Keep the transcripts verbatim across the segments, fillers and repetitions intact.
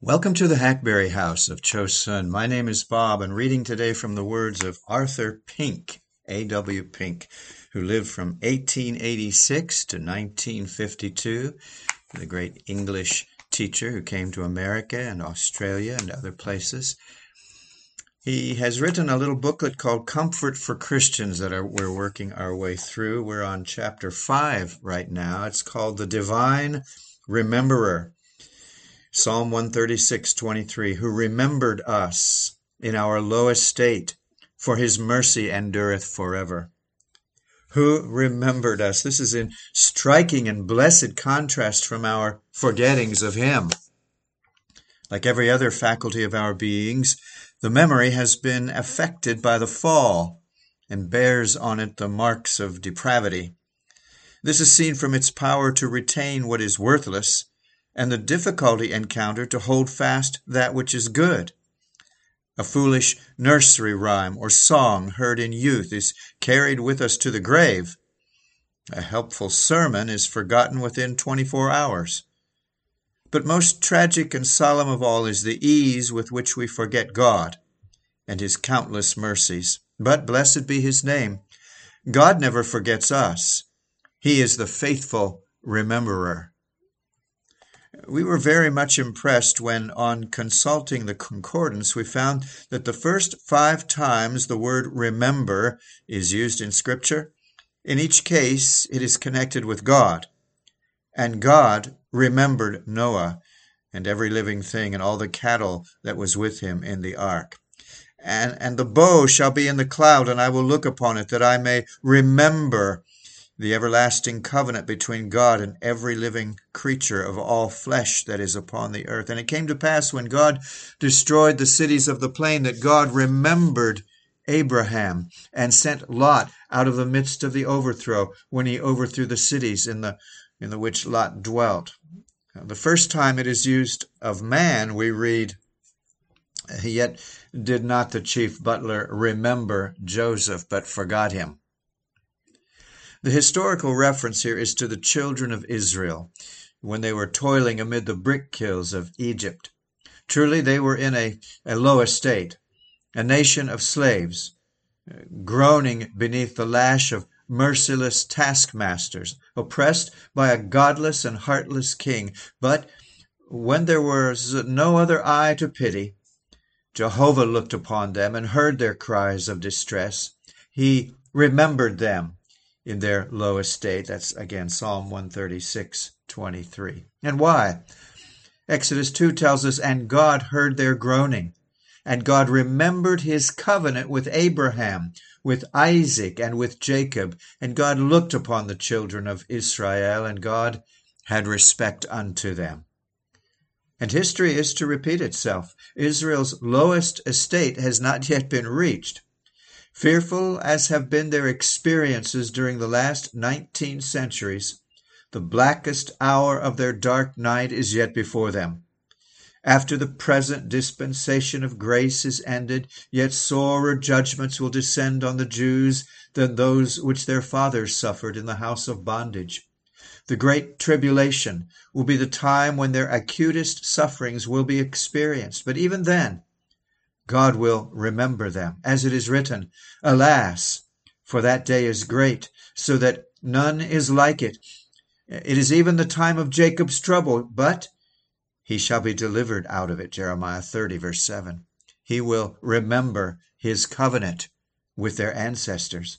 Welcome to the Hackberry House of Chosun. My name is Bob, and reading today from the words of Arthur Pink, A W Pink, who lived from eighteen eighty-six to nineteen fifty-two, the great English teacher who came to America and Australia and other places. He has written a little booklet called Comfort for Christians that are, we're working our way through. We're on chapter five right now. It's called The Divine Rememberer. Psalm one thirty-six, twenty-three, who remembered us in our low estate, for his mercy endureth forever. Who remembered us? This is in striking and blessed contrast from our forgettings of him. Like every other faculty of our beings, the memory has been affected by the fall and bears on it the marks of depravity. This is seen from its power to retain what is worthless and the difficulty encountered to hold fast that which is good. A foolish nursery rhyme or song heard in youth is carried with us to the grave. A helpful sermon is forgotten within twenty-four hours. But most tragic and solemn of all is the ease with which we forget God and his countless mercies. But blessed be his name. God never forgets us. He is the faithful rememberer. We were very much impressed when, on consulting the concordance, we found that the first five times the word remember is used in Scripture, in each case it is connected with God. And God remembered Noah and every living thing and all the cattle that was with him in the ark. And, and the bow shall be in the cloud, and I will look upon it, that I may remember the everlasting covenant between God and every living creature of all flesh that is upon the earth. And it came to pass when God destroyed the cities of the plain that God remembered Abraham and sent Lot out of the midst of the overthrow when he overthrew the cities in the in the which Lot dwelt. The first time it is used of man, we read, "Yet did not the chief butler remember Joseph, but forgot him." The historical reference here is to the children of Israel when they were toiling amid the brick kilns of Egypt. Truly they were in a, a low estate, a nation of slaves, groaning beneath the lash of merciless taskmasters, oppressed by a godless and heartless king. But when there was no other eye to pity, Jehovah looked upon them and heard their cries of distress. He remembered them in their low estate. That's again Psalm one thirty-six, twenty-three. And why? Exodus two tells us, and God heard their groaning, and God remembered his covenant with Abraham, with Isaac, and with Jacob. And God looked upon the children of Israel, and God had respect unto them. And history is to repeat itself. Israel's lowest estate has not yet been reached. Fearful as have been their experiences during the last nineteen centuries, the blackest hour of their dark night is yet before them. After the present dispensation of grace is ended, yet sorer judgments will descend on the Jews than those which their fathers suffered in the house of bondage. The great tribulation will be the time when their acutest sufferings will be experienced. But even then, God will remember them, as it is written, "Alas, for that day is great, so that none is like it. It is even the time of Jacob's trouble, but he shall be delivered out of it." Jeremiah thirty, verse seven. He will remember his covenant with their ancestors.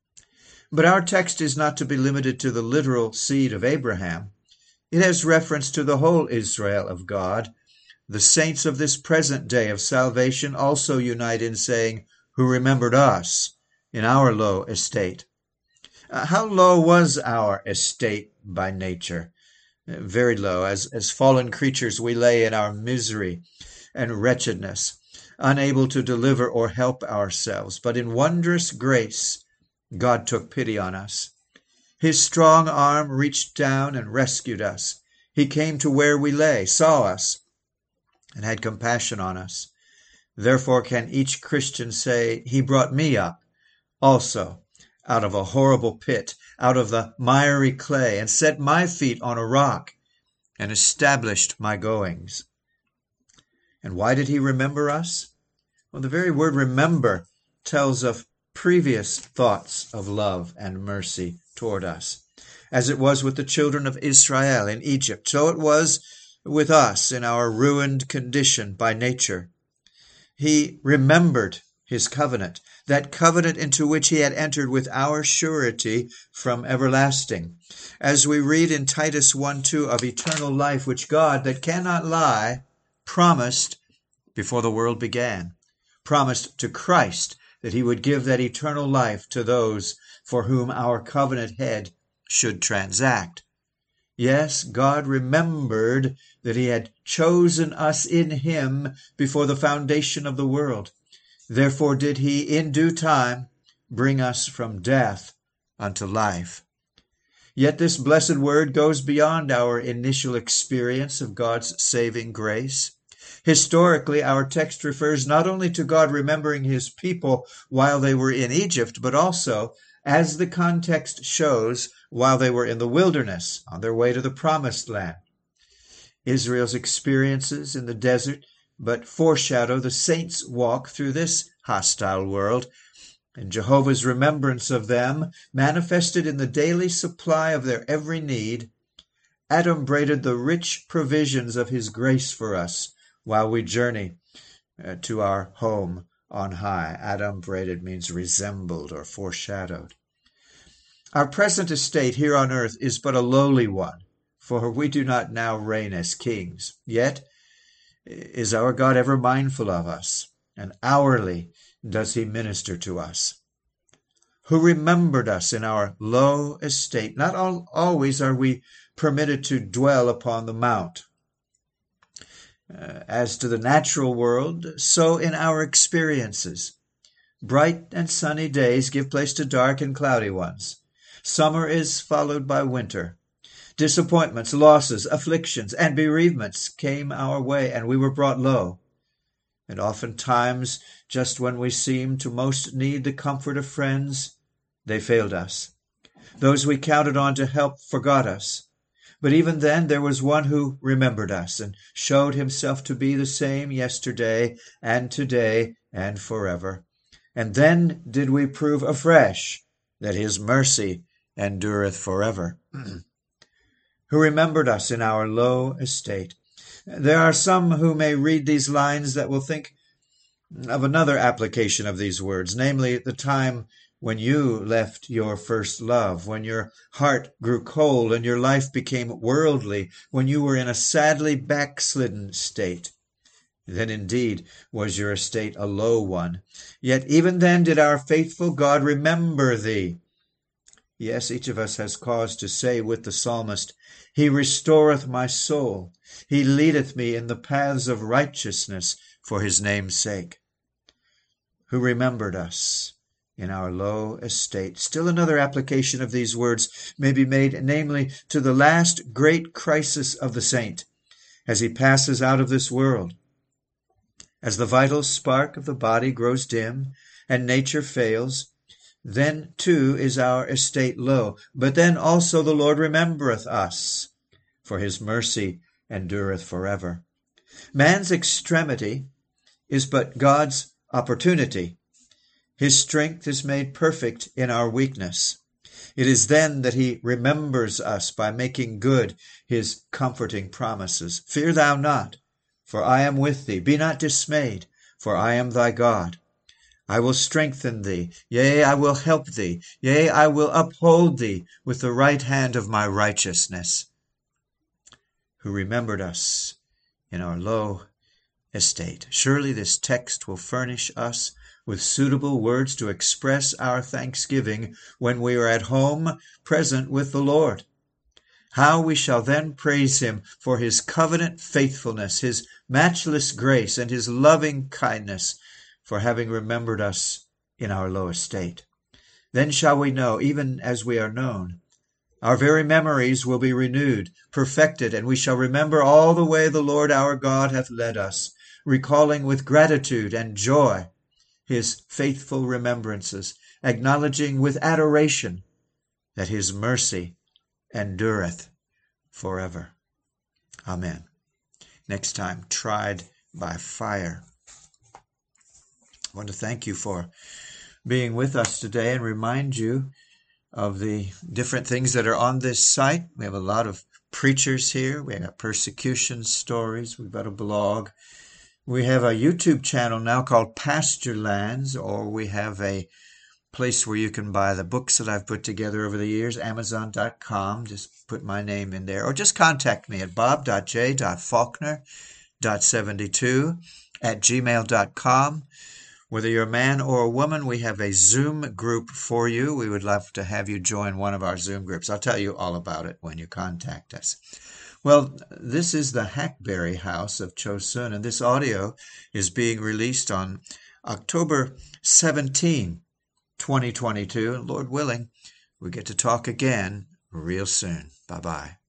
But our text is not to be limited to the literal seed of Abraham. It has reference to the whole Israel of God. The saints of this present day of salvation also unite in saying, "who remembered us in our low estate." Uh, how low was our estate by nature? Uh, very low. As, as fallen creatures, we lay in our misery and wretchedness, unable to deliver or help ourselves. But in wondrous grace, God took pity on us. His strong arm reached down and rescued us. He came to where we lay, saw us, and had compassion on us. Therefore can each Christian say, "He brought me up also out of a horrible pit, out of the miry clay, and set my feet on a rock, and established my goings." And why did he remember us? Well, the very word remember tells of previous thoughts of love and mercy toward us. As it was with the children of Israel in Egypt, so it was with us in our ruined condition by nature. He remembered his covenant, that covenant into which he had entered with our surety from everlasting. As we read in Titus one two of eternal life, which God, that cannot lie, promised before the world began, promised to Christ that he would give that eternal life to those for whom our covenant head should transact. Yes, God remembered that he had chosen us in him before the foundation of the world. Therefore did he in due time bring us from death unto life. Yet this blessed word goes beyond our initial experience of God's saving grace. Historically, our text refers not only to God remembering his people while they were in Egypt, but also, as the context shows, while they were in the wilderness on their way to the promised land. Israel's experiences in the desert but foreshadow the saints' walk through this hostile world, and Jehovah's remembrance of them, manifested in the daily supply of their every need, adumbrated the rich provisions of his grace for us while we journey uh, to our home on high. Adumbrated means resembled or foreshadowed. Our present estate here on earth is but a lowly one, for we do not now reign as kings. Yet is our God ever mindful of us, and hourly does he minister to us. Who remembered us in our low estate. Not all, always are we permitted to dwell upon the mount. Uh, as to the natural world, so in our experiences. Bright and sunny days give place to dark and cloudy ones. Summer is followed by winter. Disappointments, losses, afflictions, and bereavements came our way, and we were brought low. And oftentimes, just when we seemed to most need the comfort of friends, they failed us. Those we counted on to help forgot us. But even then there was one who remembered us and showed himself to be the same yesterday and today and forever. And then did we prove afresh that his mercy endureth forever. Who remembered us in our low estate. There are some who may read these lines that will think of another application of these words, namely the time when you left your first love, when your heart grew cold and your life became worldly, when you were in a sadly backslidden state. Then indeed was your estate a low one. Yet even then did our faithful God remember thee. Yes, each of us has cause to say with the psalmist, He restoreth my soul. He leadeth me in the paths of righteousness for his name's sake. Who remembered us in our low estate. Still another application of these words may be made, namely to the last great crisis of the saint, as he passes out of this world. As the vital spark of the body grows dim, and nature fails, then too is our estate low. But then also the Lord remembereth us, for his mercy endureth forever. Man's extremity is but God's opportunity. His strength is made perfect in our weakness. It is then that he remembers us by making good his comforting promises. Fear thou not, for I am with thee. Be not dismayed, for I am thy God. I will strengthen thee, yea, I will help thee, yea, I will uphold thee with the right hand of my righteousness. Who remembered us in our low estate. Surely this text will furnish us with suitable words to express our thanksgiving when we are at home present with the Lord. How we shall then praise him for his covenant faithfulness, his matchless grace, and his loving kindness, for having remembered us in our low estate. Then shall we know, even as we are known. Our very memories will be renewed, perfected, and we shall remember all the way the Lord our God hath led us, recalling with gratitude and joy his faithful remembrances, acknowledging with adoration that his mercy endureth forever. Amen. Next time, tried by fire. I want to thank you for being with us today and remind you of the different things that are on this site. We have a lot of preachers here. We have persecution stories. We've got a blog. We have a YouTube channel now called Pasture Lands, or we have a place where you can buy the books that I've put together over the years, amazon dot com. Just put my name in there, or just contact me at bob dot j dot faulkner dot seventy-two at gmail dot com. Whether you're a man or a woman, we have a Zoom group for you. We would love to have you join one of our Zoom groups. I'll tell you all about it when you contact us. Well, this is the Hackberry House of Chosun, and this audio is being released on October seventeenth, twenty twenty-two. And Lord willing, we get to talk again real soon. Bye-bye.